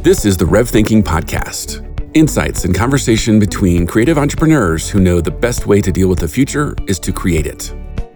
This is the Rev Thinking Podcast. Insights and conversation between creative entrepreneurs who know the best way to deal with the future is to create it.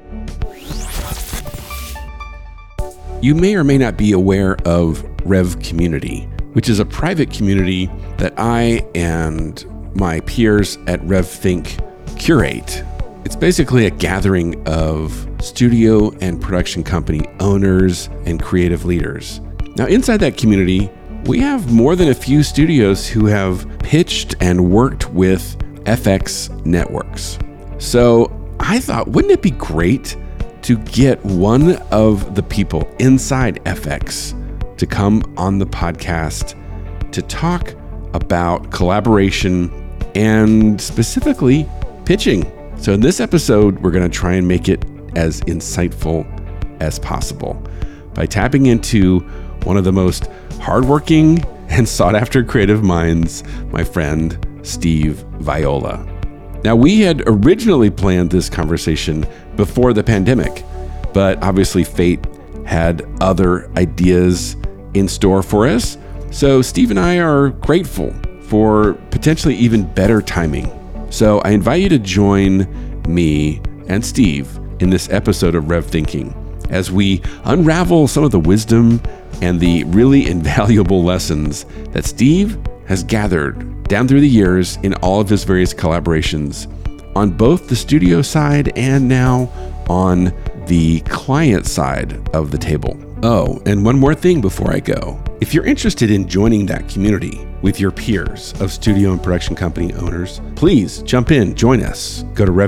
You may or may not be aware of Rev Community, which is a private community that I and my peers at RevThink curate. It's basically a gathering of studio and production company owners and creative leaders. Now, inside that community, we have more than a few studios who have pitched and worked with FX networks. So I thought, wouldn't it be great to get one of the people inside FX to come on the podcast to talk about collaboration and specifically pitching. So in this episode, we're going to try and make it as insightful as possible by tapping into one of the most hardworking and sought-after creative minds, my friend, Steve Viola. Now, we had originally planned this conversation before the pandemic, but obviously fate had other ideas in store for us. So Steve and I are grateful for potentially even better timing. So I invite you to join me and Steve in this episode of Rev Thinking as we unravel some of the wisdom and the really invaluable lessons that Steve has gathered down through the years in all of his various collaborations on both the studio side and now on the client side of the table. Oh, and one more thing before I go. If you're interested in joining that community with your peers of studio and production company owners, please jump in, join us. Go to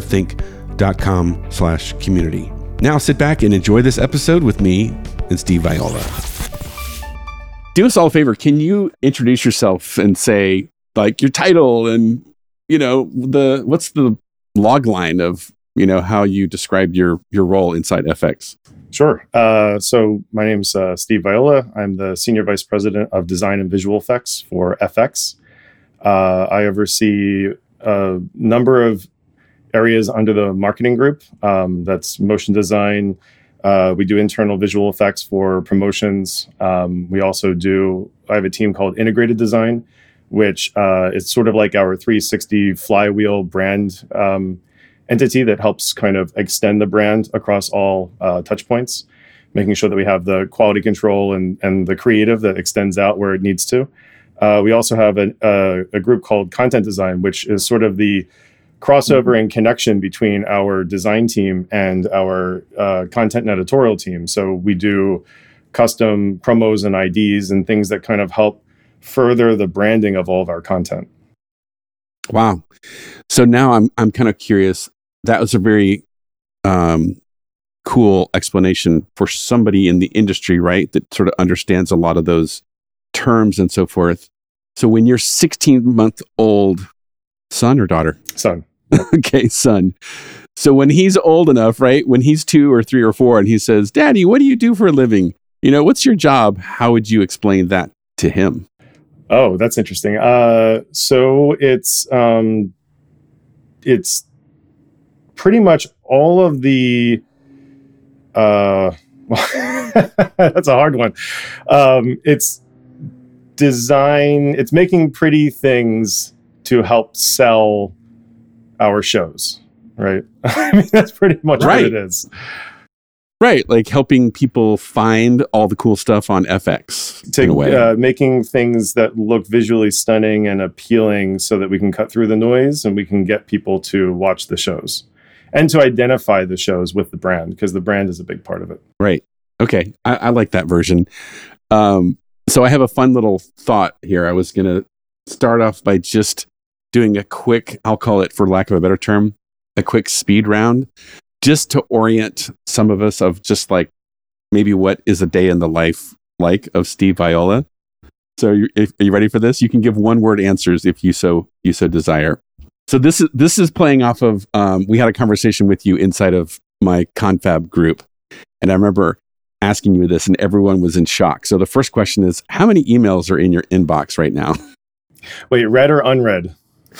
revthink.com/community. Now sit back and enjoy this episode with me and Steve Viola. Do us all a favor. Can you introduce yourself and say like your title and, what's the log line of, how you describe your role inside FX? Sure. So my name's Steve Viola. I'm the Senior Vice President of Design and Visual Effects for FX. I oversee a number of areas under the marketing group. That's motion design. We do internal visual effects for promotions. I have a team called Integrated Design, which is sort of like our 360 flywheel brand entity that helps kind of extend the brand across all touch points, making sure that we have the quality control and the creative that extends out where it needs to. We also have a group called Content Design, which is sort of the crossover and connection between our design team and our content and editorial team. So we do custom promos and IDs and things that kind of help further the branding of all of our content. Wow. So now I'm kind of curious. That was a very cool explanation for somebody in the industry, right? That sort of understands a lot of those terms and so forth. So when your 16-month-old son or daughter? Son. Okay, son. So when he's old enough, right? When he's 2 or 3 or 4 and he says, "Daddy, what do you do for a living? What's your job?" How would you explain that to him? Oh, that's interesting. So it's pretty much all of the, that's a hard one. It's design, it's making pretty things to help sell our shows, right? I mean, that's pretty much what it is. Right, like helping people find all the cool stuff on FX in a way. Making things that look visually stunning and appealing so that we can cut through the noise and we can get people to watch the shows and to identify the shows with the brand, because the brand is a big part of it. Right. Okay. I like that version. So I have a fun little thought here. I was going to start off by just doing a quick, I'll call it, for lack of a better term, a quick speed round, just to orient some of us of just like maybe what is a day in the life like of Steve Viola. So are you ready for this? You can give one-word answers if you so desire. So this is playing off of, we had a conversation with you inside of my confab group. And I remember asking you this and everyone was in shock. So the first question is, how many emails are in your inbox right now? Wait, read or unread?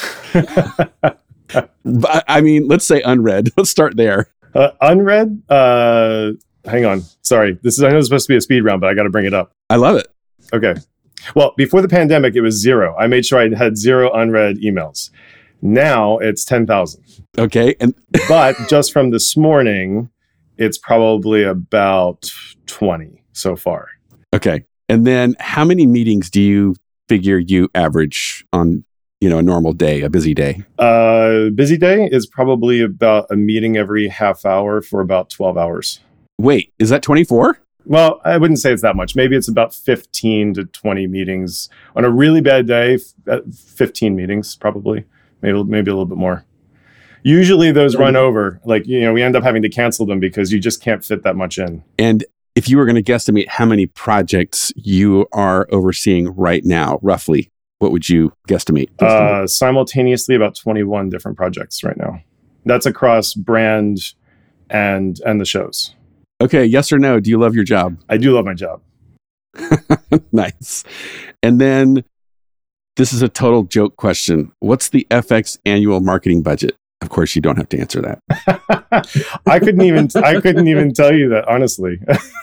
I mean, let's say unread. Let's start there. Unread? Hang on. Sorry. I know it's supposed to be a speed round, but I got to bring it up. I love it. Okay. Well, before the pandemic, it was zero. I made sure I had zero unread emails. Now it's 10,000. Okay. But just from this morning, it's probably about 20 so far. Okay. And then how many meetings do you figure you average on, a normal day, a busy day? Busy day is probably about a meeting every half hour for about 12 hours. Wait, is that 24? Well, I wouldn't say it's that much. Maybe it's about 15 to 20 meetings. On a really bad day, 15 meetings probably, maybe a little bit more. Usually those run over, we end up having to cancel them because you just can't fit that much in. And if you were going to guesstimate how many projects you are overseeing right now, roughly, what would you guesstimate? Simultaneously, about 21 different projects right now. That's across brand and the shows. Okay, yes or no? Do you love your job? I do love my job. Nice. And then this is a total joke question. What's the FX annual marketing budget? Of course, you don't have to answer that. I couldn't even tell you that, honestly.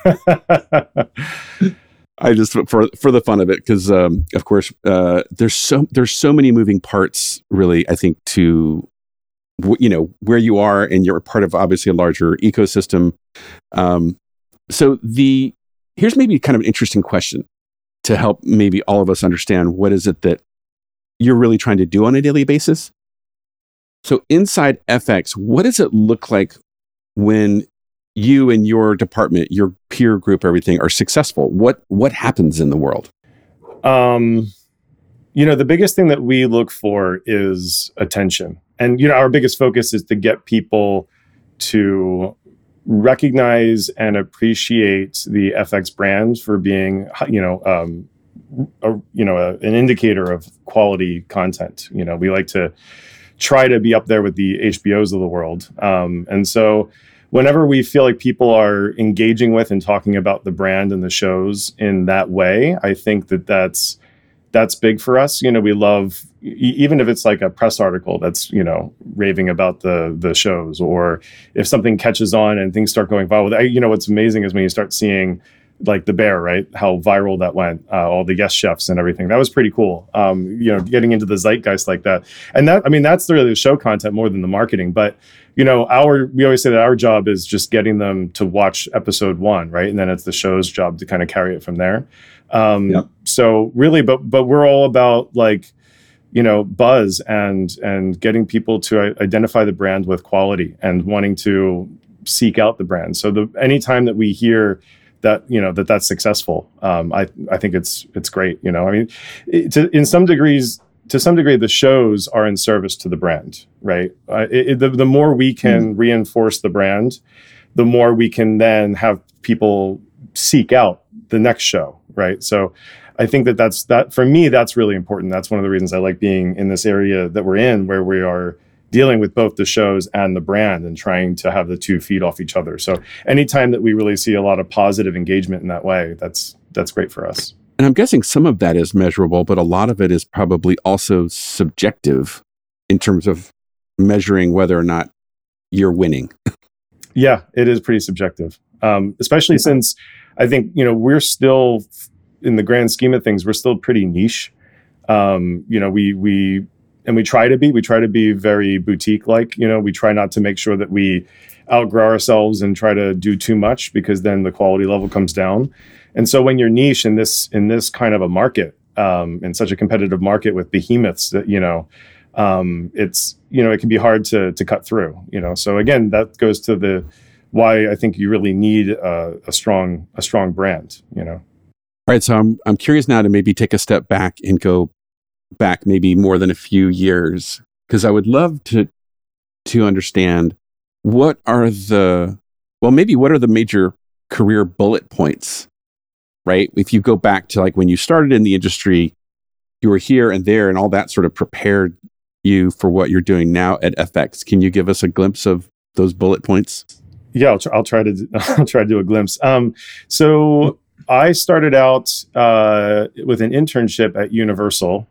I just for the fun of it, because of course there's so many moving parts, really. I think to where you are, and you're part of obviously a larger ecosystem. So here's maybe kind of an interesting question to help maybe all of us understand what is it that you're really trying to do on a daily basis. So inside FX, what does it look like when you and your department, your peer group, everything are successful? What happens in the world? The biggest thing that we look for is attention. And, our biggest focus is to get people to recognize and appreciate the FX brand for being, an indicator of quality content. We like to try to be up there with the HBOs of the world. And so whenever we feel like people are engaging with and talking about the brand and the shows in that way, I think that's big for us. We love, even if it's like a press article that's, raving about the shows, or if something catches on and things start going viral. What's amazing is when you start seeing like The Bear, right? How viral that went, all the guest chefs and everything. That was pretty cool. Getting into the zeitgeist like that. And that's really the show content more than the marketing. But, we always say that our job is just getting them to watch episode 1, right? And then it's the show's job to kind of carry it from there. So really, but we're all about buzz and getting people to identify the brand with quality and wanting to seek out the brand. So anytime that we hear that that's successful, I think it's great. To some degree, the shows are in service to the brand, right? The more we can reinforce the brand, the more we can then have people seek out the next show, right? So I think that for me, that's really important. That's one of the reasons I like being in this area that we're in, where we are dealing with both the shows and the brand and trying to have the two feed off each other. So anytime that we really see a lot of positive engagement in that way, that's great for us. And I'm guessing some of that is measurable, but a lot of it is probably also subjective in terms of measuring whether or not you're winning. Yeah, it is pretty subjective, especially since I think, we're still, in the grand scheme of things, we're still pretty niche. We try to be very boutique-like. We try not to make sure that we outgrow ourselves and try to do too much, because then the quality level comes down. And so when you're niche in this kind of a market, in such a competitive market with behemoths, that it's it can be hard to cut through. So again, that goes to why I think you really need a strong brand. All right, so I'm curious now to maybe take a step back and go back maybe more than a few years, because I would love to understand what are the major career bullet points, right? If you go back to when you started in the industry, you were here and there, and all that sort of prepared you for what you're doing now at FX. Can you give us a glimpse of those bullet points? Yeah, I'll try to do a glimpse. So I started out with an internship at Universal,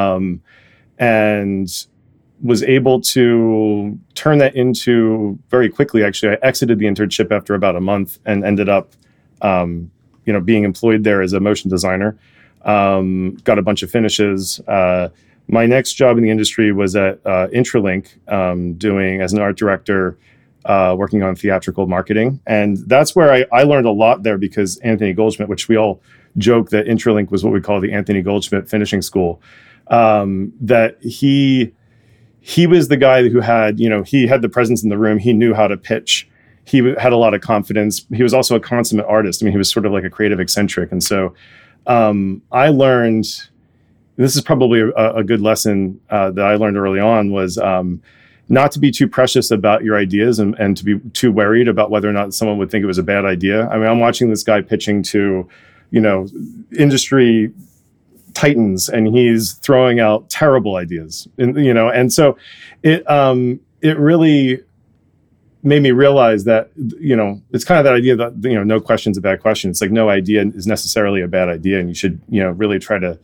and was able to turn that into very quickly. Actually, I exited the internship after about a month and ended up, being employed there as a motion designer. got a bunch of finishes. My next job in the industry was at Intralink, doing as an art director, working on theatrical marketing. And that's where I learned a lot there, because Anthony Goldschmidt, which we all joke that Intralink was what we call the Anthony Goldschmidt finishing school, that he was the guy who had, he had the presence in the room. He knew how to pitch. He had a lot of confidence. He was also a consummate artist. I mean, he was sort of like a creative eccentric. And so I learned, this is probably a good lesson that I learned early on, was not to be too precious about your ideas and to be too worried about whether or not someone would think it was a bad idea. I mean, I'm watching this guy pitching to, industry titans, and he's throwing out terrible ideas, and so it really made me realize that, it's kind of that idea that, no question's a bad question. It's like no idea is necessarily a bad idea, and you should, really try to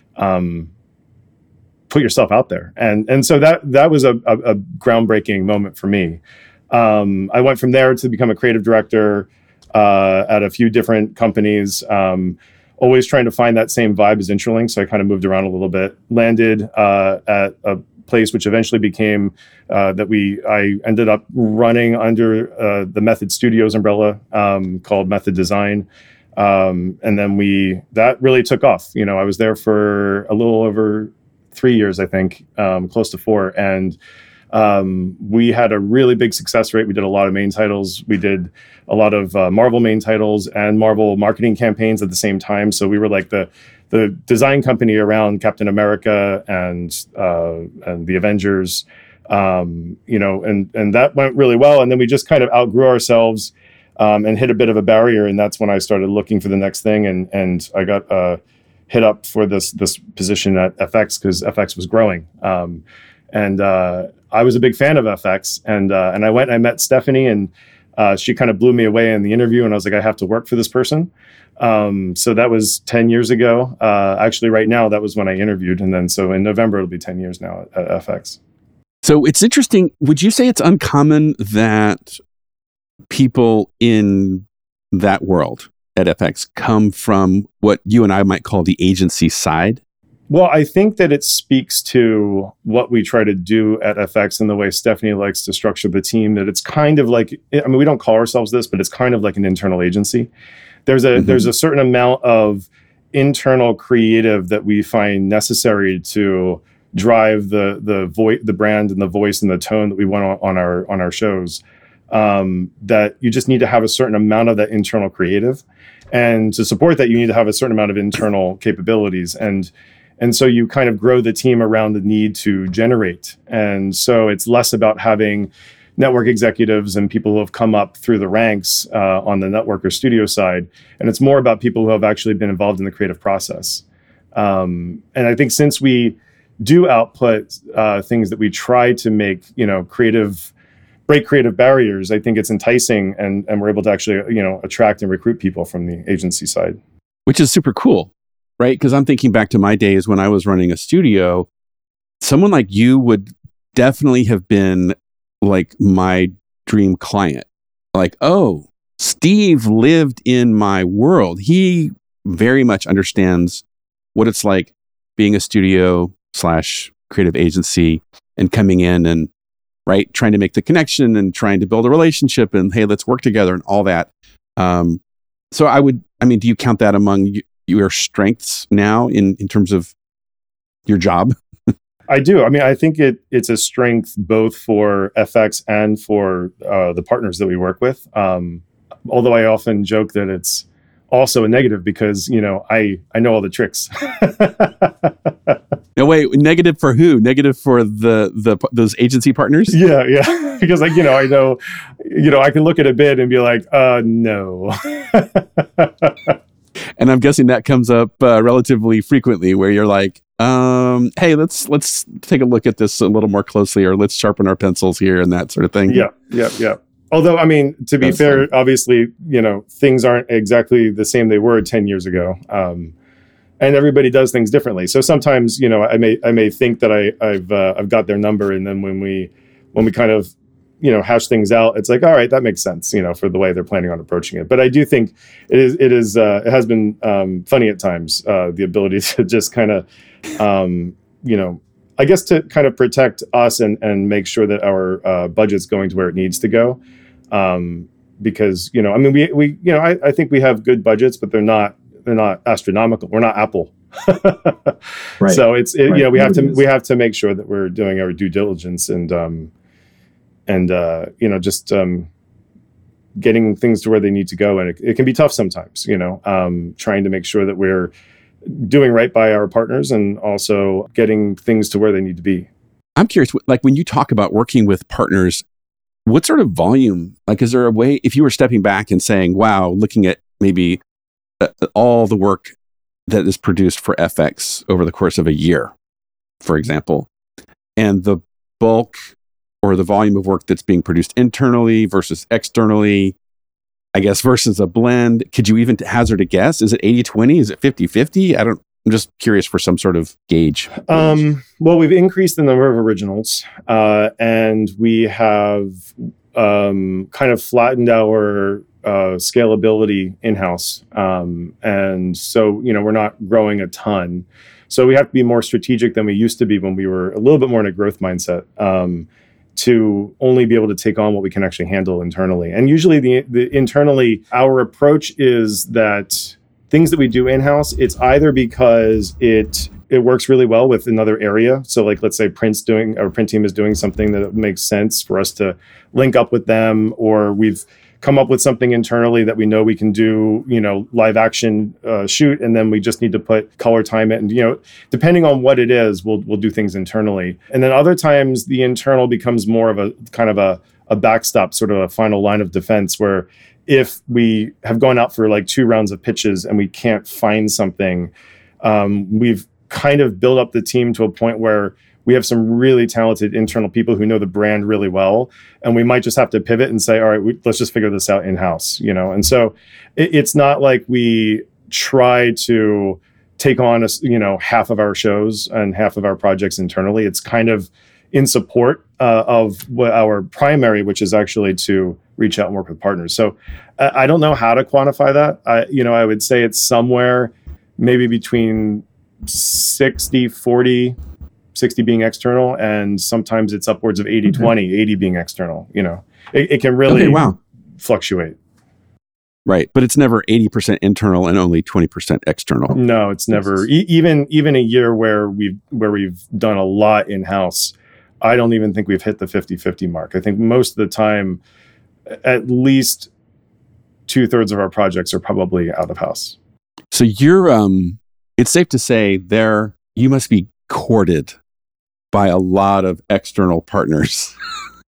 put yourself out there. And so that was a groundbreaking moment for me. I went from there to become a creative director at a few different companies, always trying to find that same vibe as Intralink. So I kind of moved around a little bit, landed at a place which eventually became I ended up running under the Method Studios umbrella, called Method Design. And then that really took off. I was there for a little over 3 years, I think, close to 4. And we had a really big success rate. We did a lot of main titles. We did a lot of Marvel main titles and Marvel marketing campaigns at the same time. So we were like the design company around Captain America and the Avengers, and that went really well. And then we just kind of outgrew ourselves and hit a bit of a barrier. And that's when I started looking for the next thing. And I got hit up for this position at FX, because FX was growing. And I was a big fan of FX, and I went and I met Stephanie, and she kind of blew me away in the interview, and I was like, I have to work for this person. So that was 10 years ago. Actually, right now, that was when I interviewed. And then so in November, it'll be 10 years now at FX. So it's interesting. Would you say it's uncommon that people in that world at FX come from what you and I might call the agency side? Well, I think that it speaks to what we try to do at FX and the way Stephanie likes to structure the team, that it's kind of like, we don't call ourselves this, but it's kind of like an internal agency. There's a certain amount of internal creative that we find necessary to drive the brand and the voice and the tone that we want on our shows. That you just need to have a certain amount of that internal creative, and to support that, you need to have a certain amount of internal capabilities. And so you kind of grow the team around the need to generate. And so it's less about having network executives and people who have come up through the ranks on the network or studio side. And it's more about people who have actually been involved in the creative process. And I think since we do output things that we try to make, break creative barriers, I think it's enticing, and we're able to actually, attract and recruit people from the agency side. Which is super cool. Right? Because I'm thinking back to my days when I was running a studio. Someone like you would definitely have been like my dream client. Like, oh, Steve lived in my world. He very much understands what it's like being a studio / creative agency and coming in and, right, trying to make the connection and trying to build a relationship and, hey, let's work together and all that. So do you count that among your strengths now in terms of your job? I do. I think it's a strength both for FX and for the partners that we work with. Although I often joke that it's also a negative because, I know all the tricks. No, wait, negative for who? Negative for those agency partners? Yeah. Because I know, I can look at a bid and be like, no. And I'm guessing that comes up relatively frequently, where you're like, hey, let's take a look at this a little more closely, or let's sharpen our pencils here and that sort of thing. Yeah. Although, to be fair, obviously, things aren't exactly the same they were 10 years ago. And everybody does things differently. So sometimes, I may think that I've got their number, and then when we kind of hash things out, it's like, all right, that makes sense, for the way they're planning on approaching it. But I do think it has been funny at times, the ability to just kind of, I guess to kind of protect us and make sure that our budget's going to where it needs to go. Because, I think we have good budgets, but they're not astronomical. We're not Apple. Right. So we have to make sure that we're doing our due diligence and just getting things to where they need to go. And it can be tough sometimes, trying to make sure that we're doing right by our partners and also getting things to where they need to be. I'm curious, like when you talk about working with partners, what sort of volume, like is there a way, if you were stepping back and saying, wow, looking at maybe all the work that is produced for FX over the course of a year, for example, and the bulk or the volume of work that's being produced internally versus externally, I guess, versus a blend, could you even hazard a guess? Is it 80-20? Is it 50-50? I'm just curious for some sort of gauge. Well, we've increased the number of originals, and we have kind of flattened our scalability in-house. And so, we're not growing a ton. So we have to be more strategic than we used to be when we were a little bit more in a growth mindset, to only be able to take on what we can actually handle internally. And usually the internally, our approach is that things that we do in-house, it's either because it works really well with another area. So like, let's say our print team is doing something that makes sense for us to link up with them, or we've come up with something internally that we know we can do, live action shoot, and then we just need to put color time it. And, depending on what it is, we'll do things internally. And then other times the internal becomes more of a kind of a backstop, sort of a final line of defense, where if we have gone out for like 2 rounds of pitches and we can't find something, we've kind of built up the team to a point where we have some really talented internal people who know the brand really well. And we might just have to pivot and say, all right, let's just figure this out in-house, And so it's not like we try to take on, half of our shows and half of our projects internally. It's kind of in support of what our primary, which is actually to reach out and work with partners. So I don't know how to quantify that. I would say it's somewhere maybe between 60-40, 60 being external, and sometimes it's upwards of 80-20, 80 being external. It can really fluctuate. Right. But it's never 80% internal and only 20% external. No, it's never. Even a year where we've done a lot in-house, I don't even think we've hit the 50-50 mark. I think most of the time, at least 2/3 of our projects are probably out of house. So you're, it's safe to say you must be courted by a lot of external partners.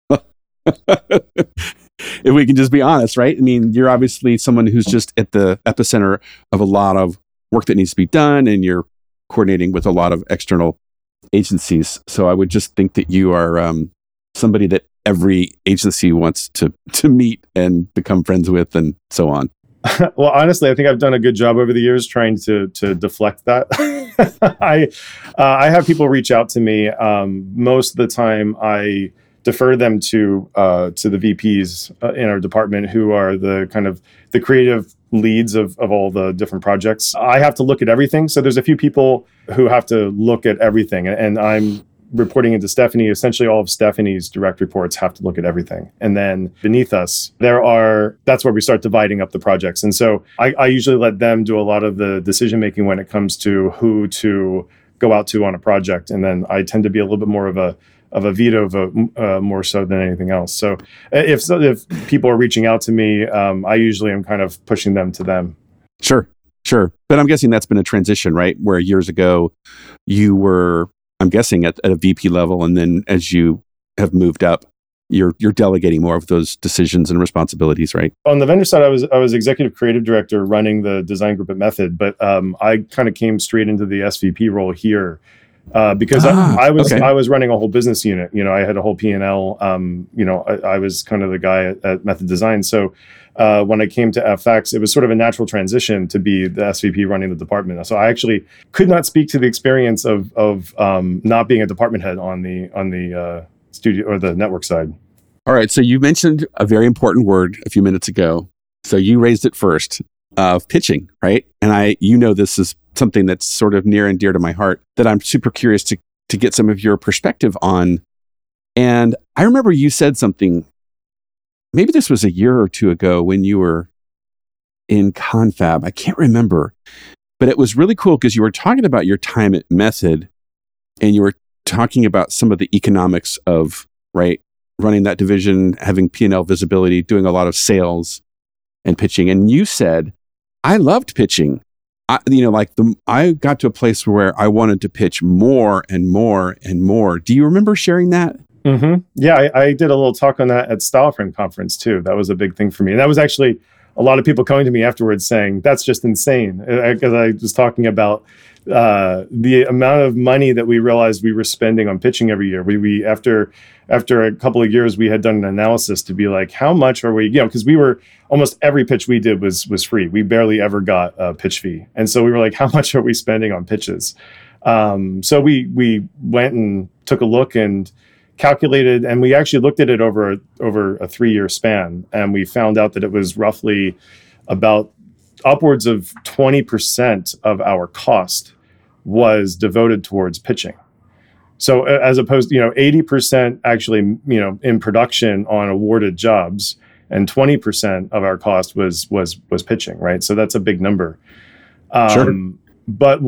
If we can just be honest, right? I mean, you're obviously someone who's just at the epicenter of a lot of work that needs to be done, and you're coordinating with a lot of external agencies. So I would just think that you are somebody that every agency wants to meet and become friends with, and so on. Well, honestly, I think I've done a good job over the years trying to deflect that. I have people reach out to me. Most of the time, I defer them to the VPs in our department, who are the kind of the creative leads of all the different projects. I have to look at everything. So there's a few people who have to look at everything, and I'm reporting into Stephanie. Essentially, all of Stephanie's direct reports have to look at everything. And then beneath us, that's where we start dividing up the projects. And so I usually let them do a lot of the decision making when it comes to who to go out to on a project. And then I tend to be a little bit more of a veto vote, more so than anything else. So if people are reaching out to me, I usually am kind of pushing them to them. Sure. But I'm guessing that's been a transition, right? Where years ago you were, I'm guessing, at a VP level, and then as you have moved up, you're delegating more of those decisions and responsibilities, right? On the vendor side, I was executive creative director running the design group at Method, but I kind of came straight into the SVP role here because I was running a whole business unit. I had a whole P&L. I was kind of the guy at Method Design. So when I came to FX, it was sort of a natural transition to be the SVP running the department. So I actually could not speak to the experience of not being a department head on the studio or the network side. All right. So you mentioned a very important word a few minutes ago. So you raised it first, of pitching, right? And this is something that's sort of near and dear to my heart that I'm super curious to get some of your perspective on. And I remember you said something, maybe this was a year or two ago when you were in Confab. I can't remember, but it was really cool because you were talking about your time at Method and you were talking about some of the economics of, right, running that division, having P&L visibility, doing a lot of sales and pitching. And you said, I loved pitching. I got to a place where I wanted to pitch more and more and more. Do you remember sharing that? Mm-hmm. Yeah, I did a little talk on that at StyleFrame Conference too. That was a big thing for me. And that was actually a lot of people coming to me afterwards saying, that's just insane. Because I was talking about the amount of money that we realized we were spending on pitching every year. We after a couple of years, we had done an analysis to be like, how much are we, because we were, almost every pitch we did was free. We barely ever got a pitch fee. And so we were like, how much are we spending on pitches? So we went and took a look and calculated, and we actually looked at it over a 3-year span. And we found out that it was roughly about upwards of 20% of our cost was devoted towards pitching. So as opposed to, 80% actually, in production on awarded jobs, and 20% of our cost was pitching, right? So that's a big number. Sure. But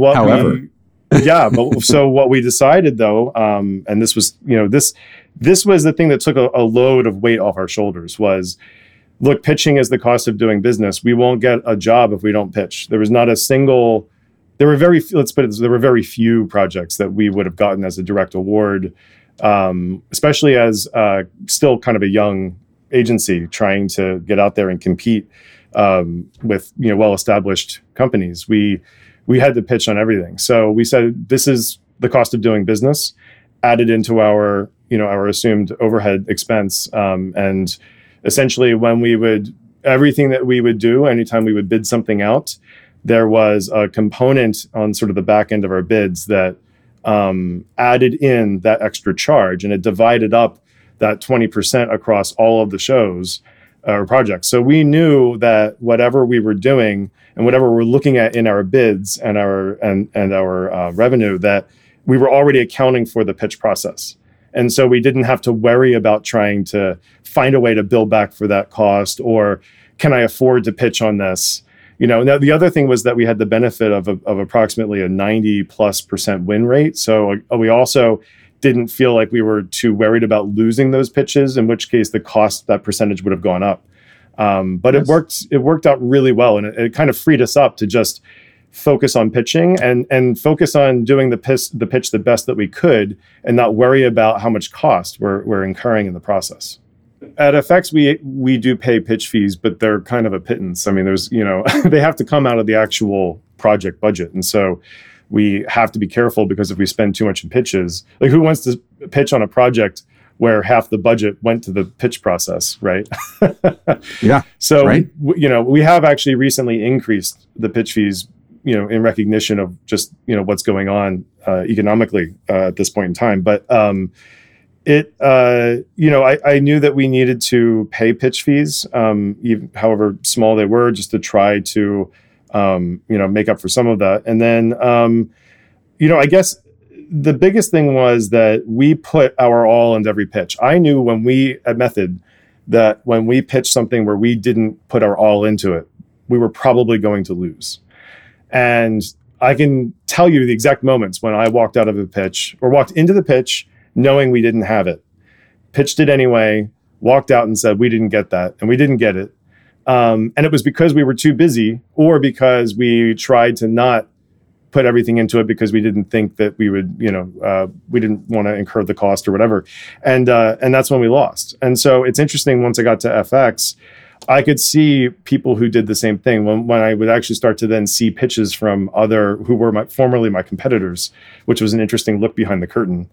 so what we decided though, and this was, this was the thing that took a load of weight off our shoulders was, look, pitching is the cost of doing business. We won't get a job if we don't pitch. There was not a single, there were very few projects that we would have gotten as a direct award, especially as still kind of a young agency trying to get out there and compete with well-established companies. We had to pitch on everything. So we said, this is the cost of doing business added into our assumed overhead expense. And essentially everything that we would do, anytime we would bid something out, there was a component on sort of the back end of our bids that added in that extra charge, and it divided up that 20% across all of the shows or projects. So we knew that whatever we were doing and whatever we're looking at in our bids and our revenue, that we were already accounting for the pitch process. And so we didn't have to worry about trying to find a way to bill back for that cost, or can I afford to pitch on this? Now the other thing was that we had the benefit of approximately a 90+% win rate. So we also didn't feel like we were too worried about losing those pitches, in which case the cost, that percentage would have gone up. But yes. It worked out really well. And it kind of freed us up to just focus on pitching and focus on doing the pitch the best that we could, and not worry about how much cost we're incurring in the process. At FX, we do pay pitch fees, but they're kind of a pittance. I mean, there's, they have to come out of the actual project budget. And so we have to be careful, because if we spend too much in pitches, like who wants to pitch on a project where half the budget went to the pitch process, right? Yeah. So, right. We have actually recently increased the pitch fees, in recognition of just, what's going on economically at this point in time. But I knew that we needed to pay pitch fees, even, however small they were, just to try to, make up for some of that. And then, I guess the biggest thing was that we put our all into every pitch. I knew at Method that when we pitched something where we didn't put our all into it, we were probably going to lose. And I can tell you the exact moments when I walked out of a pitch or walked into the pitch knowing we didn't have it, pitched it anyway, walked out and said, we didn't get that. And we didn't get it. And it was because we were too busy, or because we tried to not put everything into it because we didn't think that we would, we didn't want to incur the cost or whatever. And that's when we lost. And so it's interesting, once I got to FX, I could see people who did the same thing when I would actually start to then see pitches from who were formerly my competitors, which was an interesting look behind the curtain.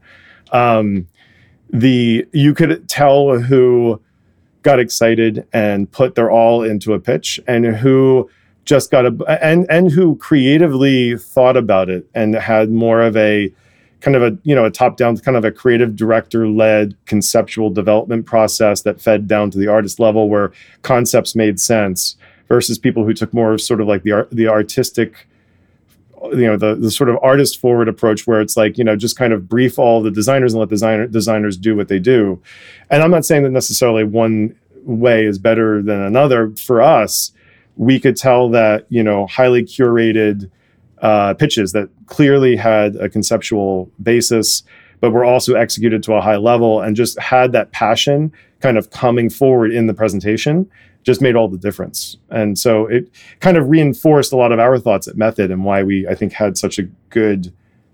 You could tell who got excited and put their all into a pitch, and who just and who creatively thought about it and had more of a, kind of a top-down, kind of a creative director-led conceptual development process that fed down to the artist level where concepts made sense, versus people who took more sort of like the artistic, the sort of artist forward approach where it's like, just kind of brief all the designers and let designers do what they do. And I'm not saying that necessarily one way is better than another. For us, we could tell that, highly curated pitches that clearly had a conceptual basis, but were also executed to a high level and just had that passion kind of coming forward in the presentation, just made all the difference. And so it kind of reinforced a lot of our thoughts at Method and why we, I think, had such a good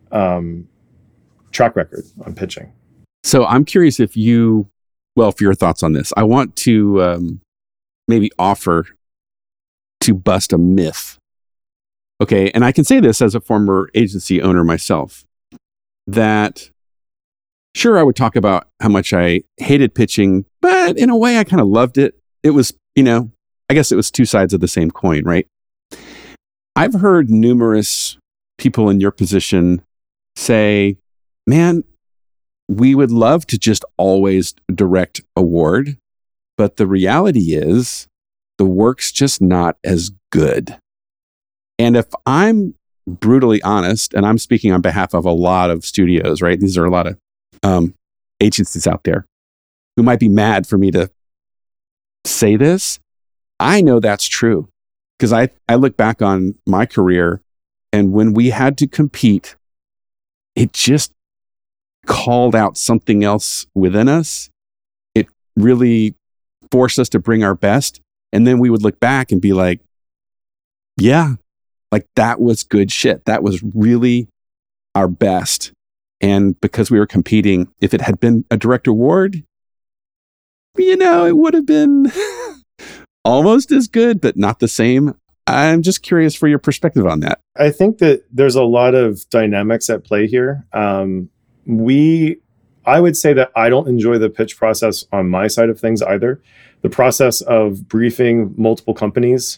track record on pitching. So I'm curious for your thoughts on this. I want to maybe offer to bust a myth. Okay, and I can say this as a former agency owner myself, that sure, I would talk about how much I hated pitching, but in a way I kind of loved it. It was, I guess it was two sides of the same coin, right? I've heard numerous people in your position say, man, we would love to just always direct award, but the reality is the work's just not as good. And if I'm brutally honest, and I'm speaking on behalf of a lot of studios, right? These are a lot of agencies out there who might be mad for me to say this. I know that's true because I look back on my career, and when we had to compete, it just called out something else within us. It really forced us to bring our best. And then we would look back and be like, yeah, like that was good shit. That was really our best. And because we were competing, if it had been a direct award, it would have been almost as good, but not the same. I'm just curious for your perspective on that. I think that there's a lot of dynamics at play here. I would say that I don't enjoy the pitch process on my side of things either. The process of briefing multiple companies,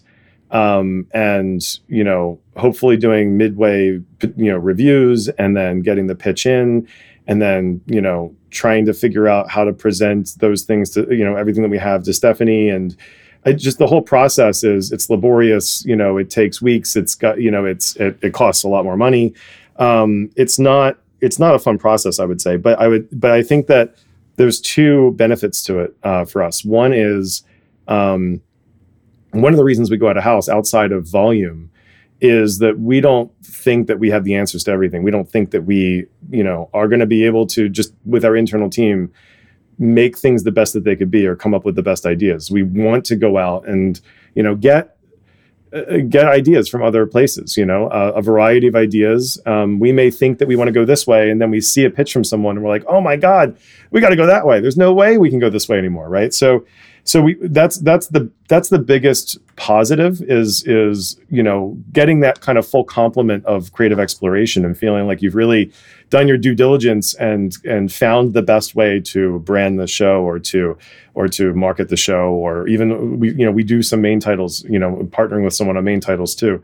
and hopefully doing midway reviews and then getting the pitch in, and then trying to figure out how to present those things to everything that we have to Stephanie. And just the whole process it's laborious. It takes weeks. It's got it costs a lot more money. It's not a fun process, I would say, but I think that there's two benefits to it for us. One is one of the reasons we go out of house outside of volume is that we don't think that we have the answers to everything. We don't think that we, are going to be able to just with our internal team make things the best that they could be or come up with the best ideas. We want to go out and, get ideas from other places, a variety of ideas. We may think that we want to go this way, and then we see a pitch from someone and we're like, oh my God, we got to go that way. There's no way we can go this way anymore. Right. So that's the biggest positive is getting that kind of full complement of creative exploration and feeling like you've really done your due diligence and found the best way to brand the show or to market the show, or even we do some main titles, partnering with someone on main titles too.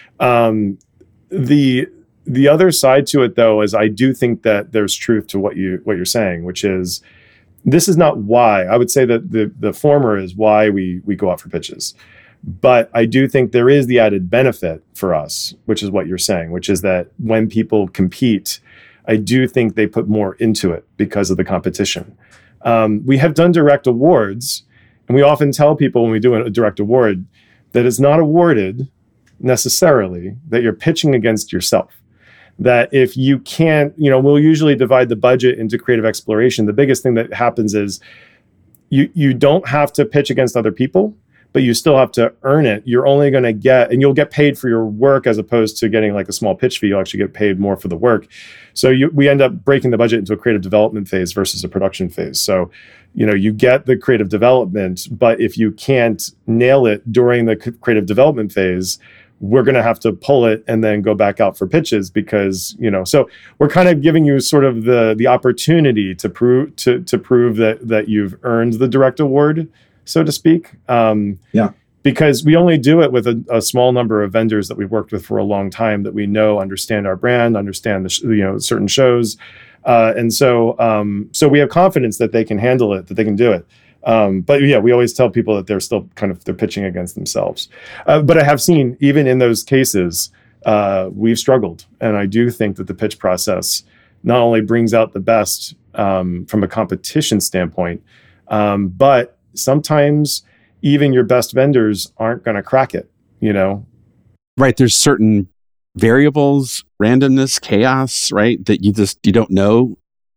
The other side to it though is I do think that there's truth to what you're saying, which is this is not why. I would say that the former is why we go out for pitches. But I do think there is the added benefit for us, which is what you're saying, which is that when people compete, I do think they put more into it because of the competition. We have done direct awards, and we often tell people when we do a direct award that it's not awarded necessarily, that you're pitching against yourself. That if you can't, we'll usually divide the budget into creative exploration. The biggest thing that happens is you don't have to pitch against other people, but you still have to earn it. You're only going to get, and you'll get paid for your work as opposed to getting like a small pitch fee. You'll actually get paid more for the work. So we end up breaking the budget into a creative development phase versus a production phase. So, you get the creative development, but if you can't nail it during the creative development phase, we're going to have to pull it and then go back out for pitches because, so we're kind of giving you sort of the opportunity to prove that you've earned the direct award, so to speak. Yeah. because we only do it with a small number of vendors that we've worked with for a long time that we know understand our brand, understand the certain shows, and so we have confidence that they can handle it, that they can do it. But yeah, we always tell people that they're still they're pitching against themselves. But I have seen even in those cases, we've struggled, and I do think that the pitch process not only brings out the best from a competition standpoint, but sometimes even your best vendors aren't going to crack it, Right. There's certain variables, randomness, chaos, right? That you don't know.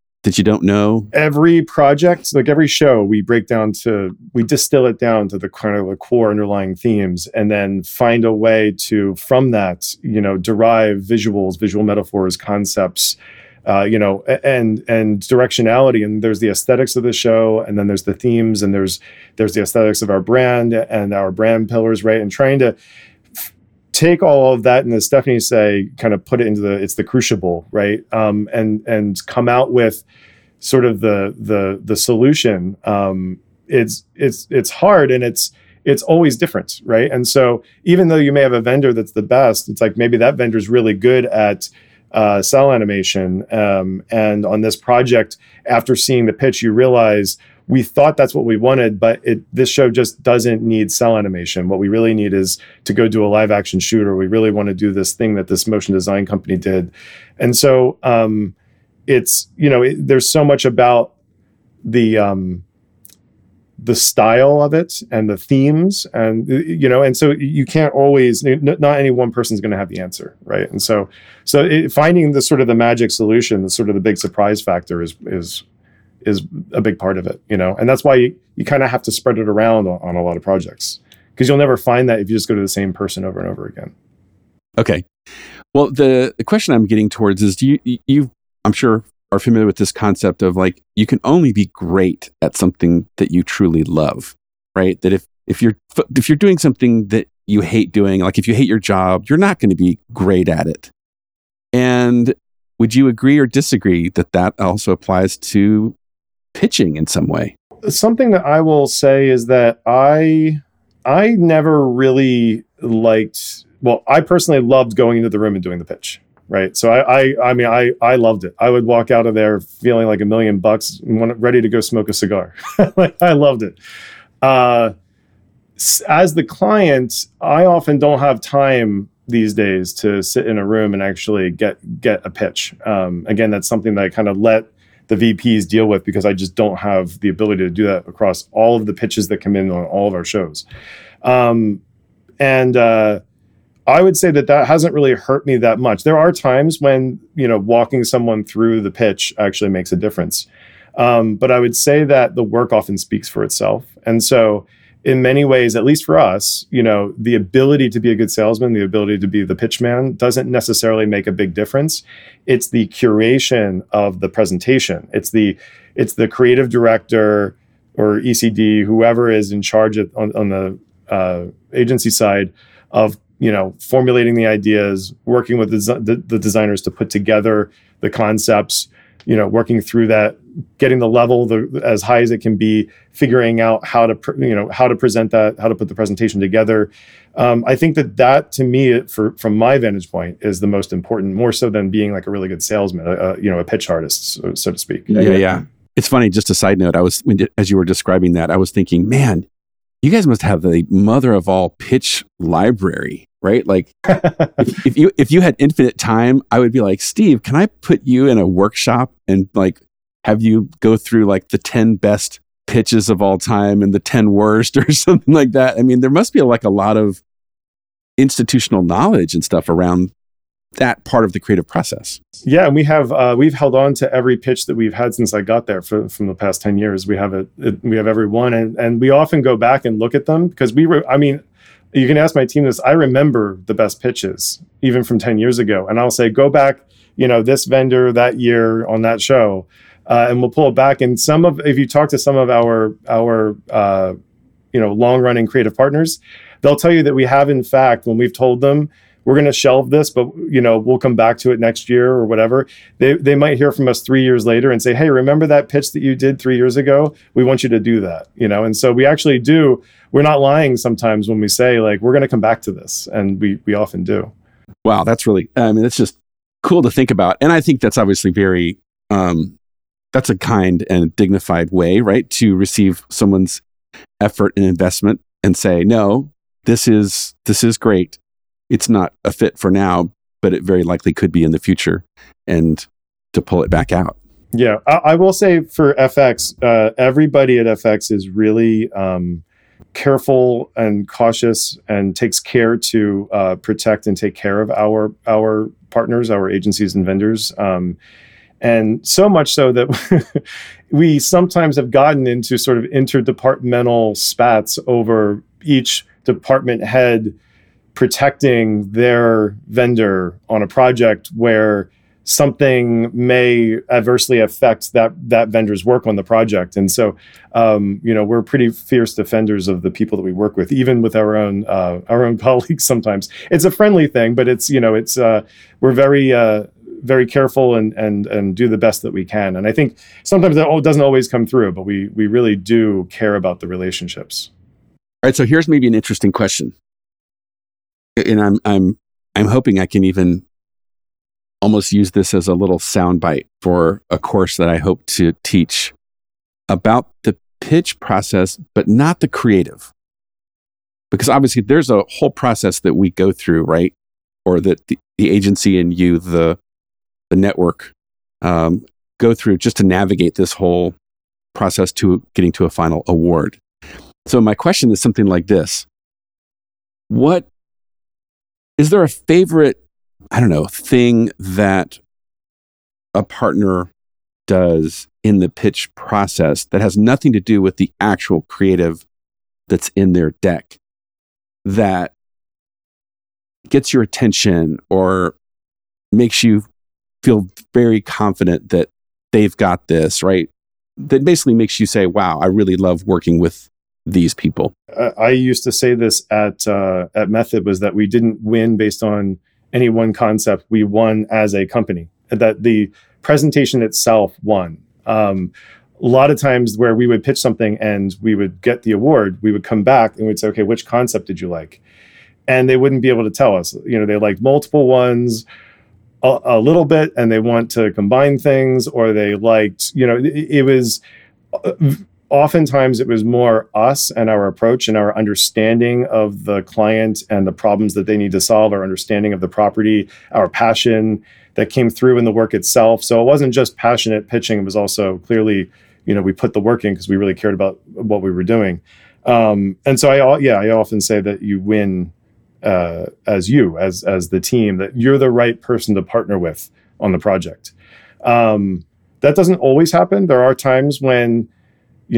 Every project, like every show, we distill it down to the kind of the core underlying themes, and then find a way to, from that, derive visuals, visual metaphors, concepts, and directionality. And there's the aesthetics of the show, and then there's the themes, and there's the aesthetics of our brand and our brand pillars, right? And trying to take all of that, and as Stephanie say, kind of put it into the crucible, right? And come out with sort of the solution. It's hard, and it's always different, right? And so even though you may have a vendor that's the best, it's like maybe that vendor's really good at cell animation. And on this project, after seeing the pitch, you realize we thought that's what we wanted, but this show just doesn't need cell animation. What we really need is to go do a live action shoot, or we really want to do this thing that this motion design company did. And so it's, there's so much about the style of it and the themes, and and so you can't always, not any one person's going to have the answer, right? And so finding the sort of the magic solution, the sort of the big surprise factor is a big part of it, and that's why you kind of have to spread it around on a lot of projects, because you'll never find that if you just go to the same person over and over again. Okay. Well, the question I'm getting towards is, you I'm sure are familiar with this concept of like, you can only be great at something that you truly love, right? That if you're doing something that you hate doing, like if you hate your job, you're not going to be great at it. And would you agree or disagree that also applies to pitching in some way? Something that I will say is that I never really liked, well, I personally loved going into the room and doing the pitch, right? So I loved it. I would walk out of there feeling like $1 million, ready to go smoke a cigar. Like, I loved it. As the client, I often don't have time these days to sit in a room and actually get a pitch. Again, that's something that I kind of let the VPs deal with, because I just don't have the ability to do that across all of the pitches that come in on all of our shows. And I would say that hasn't really hurt me that much. There are times when, walking someone through the pitch actually makes a difference. But I would say that the work often speaks for itself. And so in many ways, at least for us, the ability to be a good salesman, the ability to be the pitch man doesn't necessarily make a big difference. It's the curation of the presentation. It's the creative director or ECD, whoever is in charge on the agency side of, formulating the ideas, working with the designers to put together the concepts, working through that, getting the level as high as it can be, figuring out how to present that, how to put the presentation together. I think that to me, from my vantage point, is the most important, more so than being like a really good salesman, a pitch artist, so to speak. Yeah. It's funny. Just a side note. As you were describing that, I was thinking, man, you guys must have the mother of all pitch library, right? Like, if you had infinite time, I would be like, Steve, can I put you in a workshop and like have you go through like the 10 best pitches of all time and the 10 worst or something like that? I mean, there must be a lot of institutional knowledge and stuff around that part of the creative process. Yeah, and we've held on to every pitch that we've had since I got there from the past 10 years. We have every one, and we often go back and look at them, because you can ask my team this. I remember the best pitches even from 10 years ago, and I'll say, go back, this vendor that year on that show, and we'll pull it back. And if you talk to some of our long running creative partners, they'll tell you that we have, in fact, when we've told them, we're going to shelve this, but we'll come back to it next year or whatever. They might hear from us 3 years later and say, hey, remember that pitch that you did 3 years ago? We want you to do that, And so we actually do. We're not lying sometimes when we say like, we're going to come back to this. And we often do. Wow. That's really, it's just cool to think about. And I think that's obviously very, that's a kind and dignified way, right? To receive someone's effort and investment and say, no, this is great. It's not a fit for now, but it very likely could be in the future, and to pull it back out. Yeah, I will say for FX, everybody at FX is really careful and cautious and takes care to protect and take care of our partners, our agencies and vendors. And so much so that we sometimes have gotten into sort of interdepartmental spats over each department head protecting their vendor on a project where something may adversely affect that vendor's work on the project. And so, we're pretty fierce defenders of the people that we work with, even with our own colleagues. Sometimes it's a friendly thing, but we're very careful and do the best that we can. And I think sometimes that doesn't always come through, but we really do care about the relationships. All right. So here's maybe an interesting question. And I'm hoping I can even almost use this as a little soundbite for a course that I hope to teach about the pitch process, but not the creative. Because obviously there's a whole process that we go through, right? Or that the agency and you, the network, go through just to navigate this whole process to getting to a final award. So my question is something like this. What is there a favorite, thing that a partner does in the pitch process that has nothing to do with the actual creative that's in their deck that gets your attention or makes you feel very confident that they've got this, right? That basically makes you say, wow, I really love working with these people. I used to say this at Method, was that we didn't win based on any one concept. We won as a company, that the presentation itself won. A lot of times where we would pitch something and we would get the award, we would come back and we'd say, okay, which concept did you like? And they wouldn't be able to tell us. They liked multiple ones a little bit, and they want to combine things, or they liked, it was oftentimes it was more us and our approach and our understanding of the client and the problems that they need to solve, our understanding of the property, our passion that came through in the work itself. So it wasn't just passionate pitching. It was also clearly, we put the work in because we really cared about what we were doing. And so I often say that you win as the team, that you're the right person to partner with on the project. That doesn't always happen. There are times when we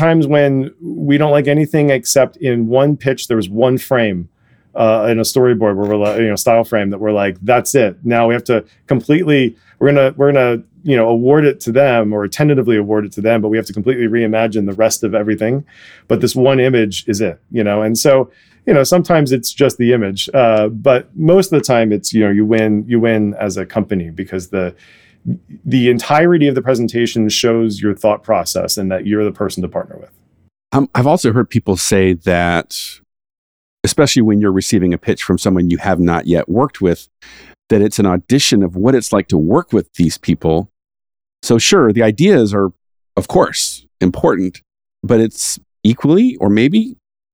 don't like anything except in one pitch. There was one frame in a storyboard where we're like, style frame, that we're like, that's it. Now we have to we're gonna award it to them, or tentatively award it to them, but we have to completely reimagine the rest of everything. But this one image is it, and so sometimes it's just the image, but most of the time it's you win as a company, because the entirety of the presentation shows your thought process and that you're the person to partner with. I've also heard people say that, especially when you're receiving a pitch from someone you have not yet worked with, that it's an audition of what it's like to work with these people. So sure, the ideas are, of course, important, but it's equally, or maybe,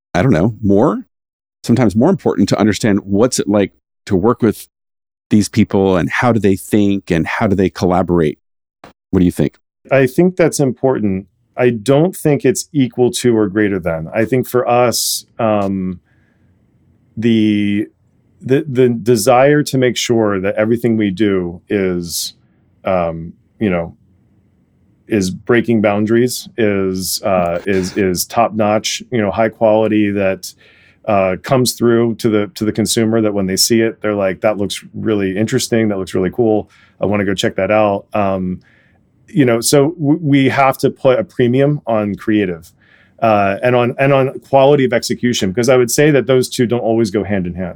sometimes more important to understand what's it like to work with these people, and how do they think, and how do they collaborate? What do you think? I think that's important. I don't think it's equal to or greater than. I think for us, the desire to make sure that everything we do is breaking boundaries, is top notch, high quality, that comes through to the consumer, that when they see it, they're like, that looks really interesting. That looks really cool. I want to go check that out. So we have to put a premium on creative, and on quality of execution, because I would say that those two don't always go hand in hand.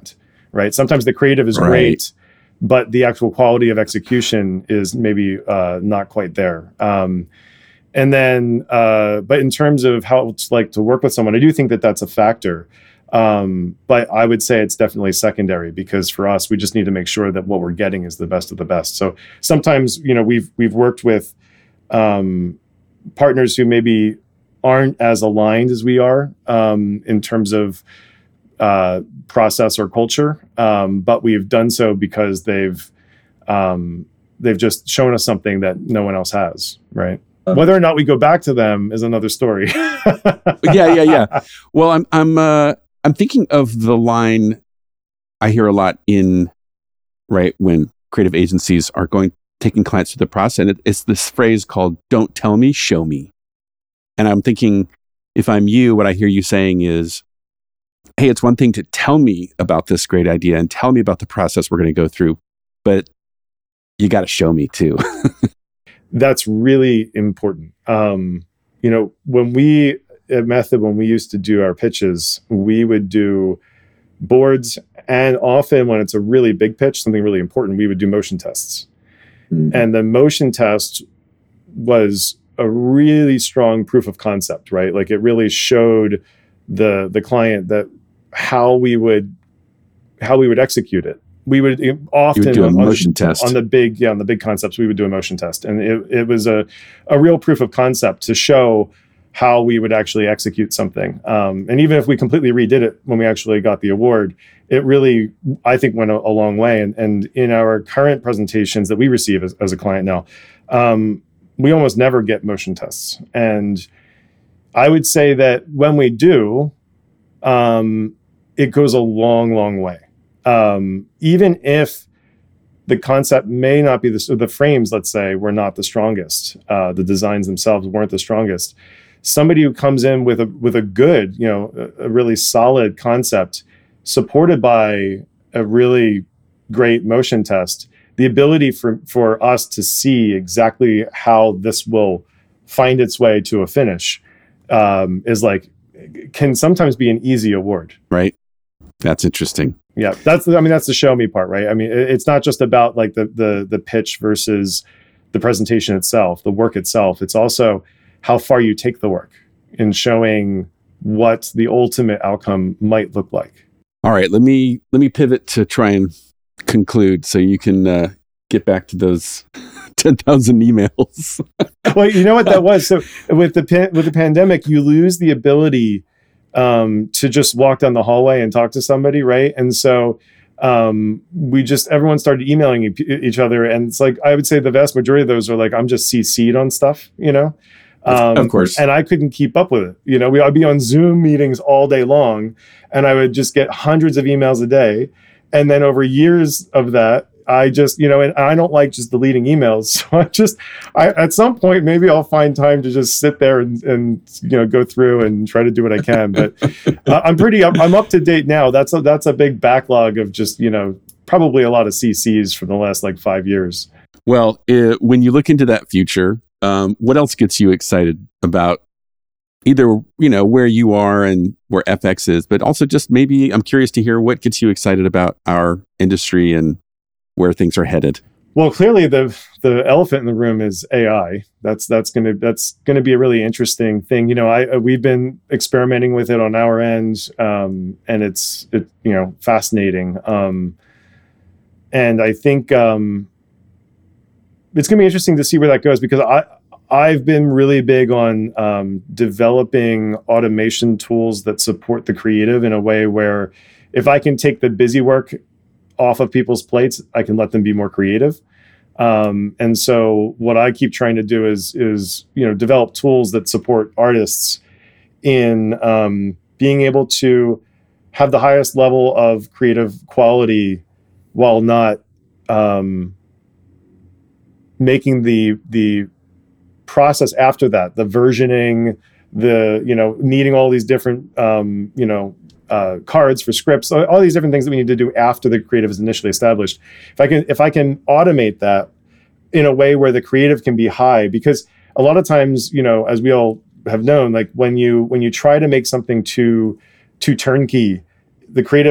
right? Sometimes the creative is Right. great, but the actual quality of execution is maybe not quite there. And then, but in terms of how it's like to work with someone, I do think that that's a factor. But I would say it's definitely secondary, because for us, we just need to make sure that what we're getting is the best of the best. So sometimes, we've worked with partners who maybe aren't as aligned as we are in terms of process or culture, but we've done so because they've just shown us something that no one else has, right? Whether or not we go back to them is another story. Yeah. Well, I'm thinking of the line I hear a lot when creative agencies are taking clients through the process, and it's this phrase called "Don't tell me, show me." And I'm thinking, if I'm you, what I hear you saying is, hey, it's one thing to tell me about this great idea and tell me about the process we're going to go through, but you got to show me too. That's really important. When we at Method, when we used to do our pitches, we would do boards, and often when it's a really big pitch, something really important, we would do motion tests. Mm-hmm. And the motion test was a really strong proof of concept, right? Like it really showed the client that how we would execute it. We would often do a motion test on the big concepts. We would do a motion test, and it was a real proof of concept to show how we would actually execute something. And even if we completely redid it when we actually got the award, it really, I think, went a long way. And in our current presentations that we receive as a client now, we almost never get motion tests. And I would say that when we do, it goes a long, long way. Even if the concept may not be the frames, let's say, were not the strongest, the designs themselves weren't the strongest. Somebody who comes in with a good, a really solid concept, supported by a really great motion test, the ability for us to see exactly how this will find its way to a finish can sometimes be an easy award. Right. That's interesting. Yeah, that's the show me part, right? I mean, it's not just about like the pitch versus the presentation itself, the work itself. It's also how far you take the work in showing what the ultimate outcome might look like. All right, let me pivot to try and conclude, so you can get back to those 10,000 emails. Well, you know what that was. So with the pandemic, you lose the ability to just walk down the hallway and talk to somebody, right? And so everyone started emailing each other, and it's like, I would say the vast majority of those are like, I'm just CC'd on stuff, of course. And I couldn't keep up with it. I'd be on Zoom meetings all day long, and I would just get hundreds of emails a day. And then over years of that, I just, and I don't like just deleting emails. So I at some point, maybe I'll find time to just sit there and go through and try to do what I can. But I'm up to date now. That's a big backlog of just, probably a lot of CCs from the last 5 years. Well, when you look into that future, what else gets you excited about either, where you are and where FX is, but also just maybe I'm curious to hear what gets you excited about our industry and where things are headed. Well, clearly the elephant in the room is AI. That's going to be a really interesting thing. We've been experimenting with it on our end, and it's fascinating. And I think it's going to be interesting to see where that goes, because I've been really big on developing automation tools that support the creative in a way where if I can take the busy work off of people's plates, I can let them be more creative. And so what I keep trying to do is develop tools that support artists in being able to have the highest level of creative quality while not making the process after that, the versioning, needing all these different cards for scripts, all these different things that we need to do after the creative is initially established. If I can automate that in a way where the creative can be high, because a lot of times, as we all have known, when you try to make something too turnkey, the creative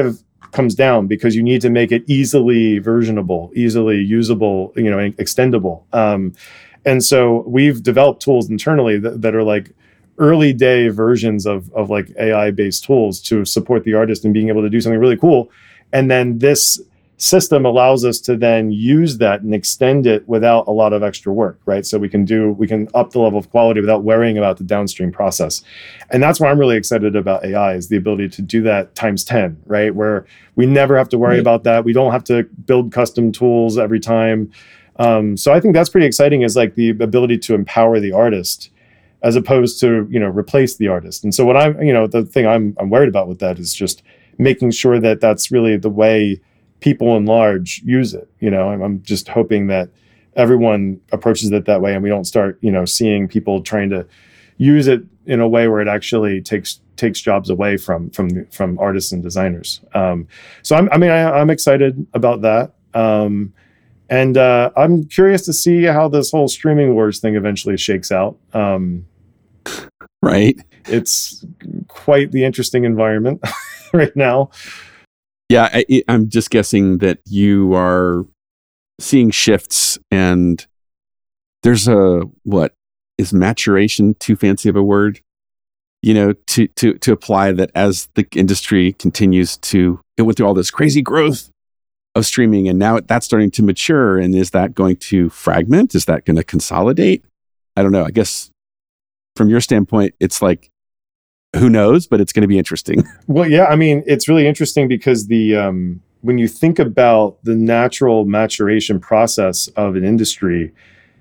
comes down because you need to make it easily versionable, easily usable, extendable. And so we've developed tools internally that are like early day versions of like AI based tools to support the artist and being able to do something really cool. And then this system allows us to then use that and extend it without a lot of extra work, right? So we can up the level of quality without worrying about the downstream process. And that's why I'm really excited about AI, is the ability to do that times 10, right? Where we never have to worry about that. We don't have to build custom tools every time. So I think that's pretty exciting, is like the ability to empower the artist as opposed to, replace the artist. And so what the thing I'm worried about with that is just making sure that that's really the way people in large use it. I'm just hoping that everyone approaches it that way, and we don't start, seeing people trying to use it in a way where it actually takes jobs away from artists and designers. So I'm excited about that. And I'm curious to see how this whole streaming wars thing eventually shakes out. Right. It's quite the interesting environment right now. Yeah, I'm just guessing that you are seeing shifts, and there's is maturation too fancy of a word? To apply that as the industry continues it went through all this crazy growth of streaming, and now that's starting to mature. And is that going to fragment? Is that going to consolidate? I don't know. I guess from your standpoint, it's like, who knows, but it's going to be interesting. Well, yeah, it's really interesting because when you think about the natural maturation process of an industry,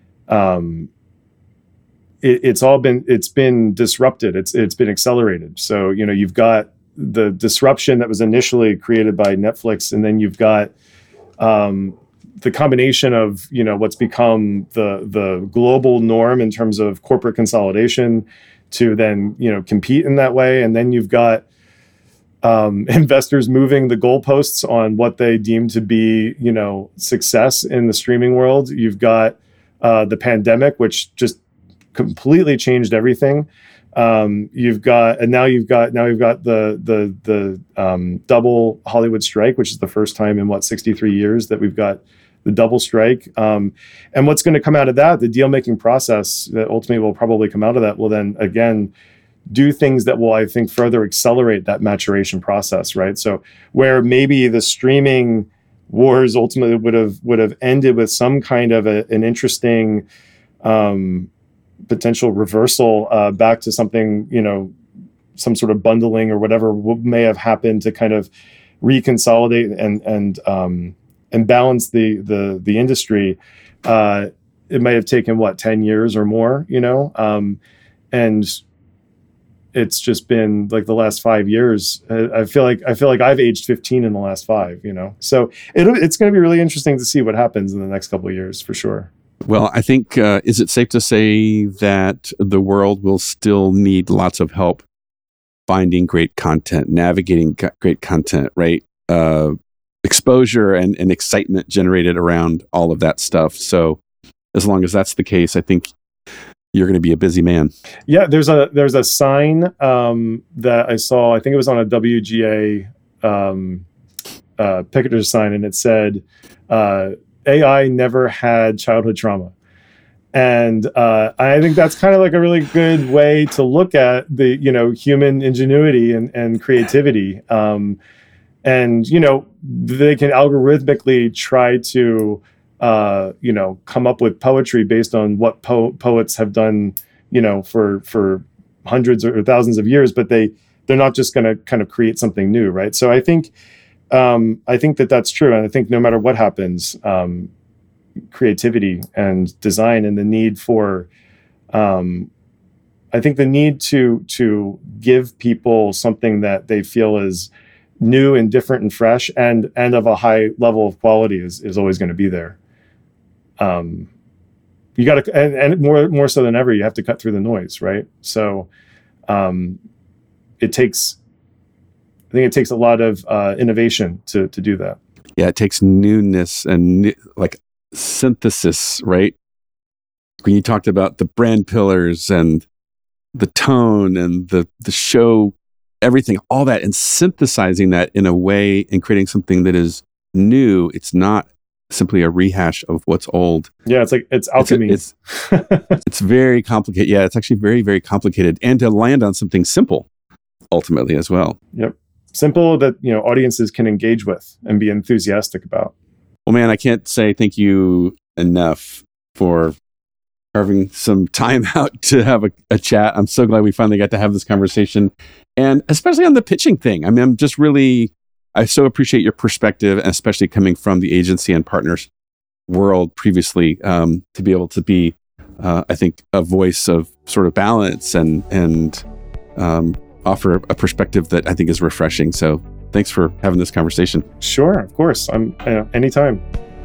it's been disrupted. It's been accelerated. So, you've got the disruption that was initially created by Netflix, and then you've got the combination of, what's become the global norm in terms of corporate consolidation to then, compete in that way. And then you've got investors moving the goalposts on what they deem to be, success in the streaming world. You've got the pandemic, which just completely changed everything. You've got the double Hollywood strike, which is the first time in 63 years that we've got the double strike. And what's going to come out of that, the deal making process that ultimately will probably come out of that, will then again do things that will, I think, further accelerate that maturation process, right? So where maybe the streaming wars ultimately would have ended with some kind of an interesting potential reversal back to something, some sort of bundling or whatever may have happened to kind of reconsolidate and balance the industry. It may have taken 10 years or more, and it's just been like the last 5 years. I feel like I've aged 15 in the last 5, so it's going to be really interesting to see what happens in the next couple of years for sure. Well, I think, is it safe to say that the world will still need lots of help finding great content, navigating great content, right? Exposure and excitement generated around all of that stuff. So as long as that's the case, I think you're going to be a busy man. Yeah, there's a sign that I saw, I think it was on a WGA picketer sign, and it said, AI never had childhood trauma. And I think that's kind of like a really good way to look at the, human ingenuity and creativity. And, they can algorithmically try to, come up with poetry based on what poets have done, for hundreds or thousands of years, but they're not just going to kind of create something new, right? So I think that's true. And I think no matter what happens, creativity and design and the need for, I think the need to give people something that they feel is new and different and fresh and of a high level of quality is always going to be there. You got to, and more so than ever, you have to cut through the noise, right? So, it takes a lot of innovation to do that. Yeah, it takes newness and like synthesis, right? When you talked about the brand pillars and the tone and the show everything, all that, and synthesizing that in a way and creating something that is new. It's not simply a rehash of what's old. Yeah, it's alchemy. It's very complicated. Yeah, it's actually very, very complicated. And to land on something simple, ultimately, as well. Yep. Simple that, audiences can engage with and be enthusiastic about. Well, man, I can't say thank you enough for carving some time out to have a chat. I'm so glad we finally got to have this conversation. And especially on the pitching thing. I mean, I so appreciate your perspective, and especially coming from the agency and partners world previously, to be able to be, I think, a voice of sort of balance and offer a perspective that I think is refreshing. So thanks for having this conversation. Sure, of course. I'm anytime.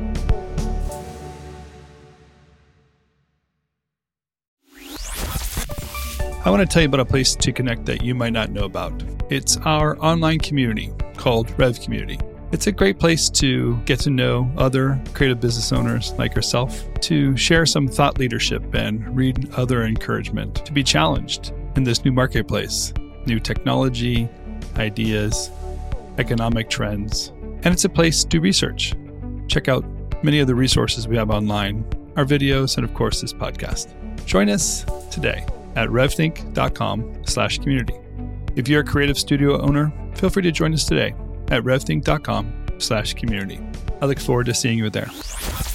I want to tell you about a place to connect that you might not know about. It's our online community called Rev Community. It's a great place to get to know other creative business owners like yourself, to share some thought leadership and read other encouragement, to be challenged in this new marketplace, new technology, ideas, economic trends. And it's a place to research. Check out many of the resources we have online, our videos, and of course, this podcast. Join us today at revthink.com/community. If you're a creative studio owner, feel free to join us today at revthink.com/community. I look forward to seeing you there.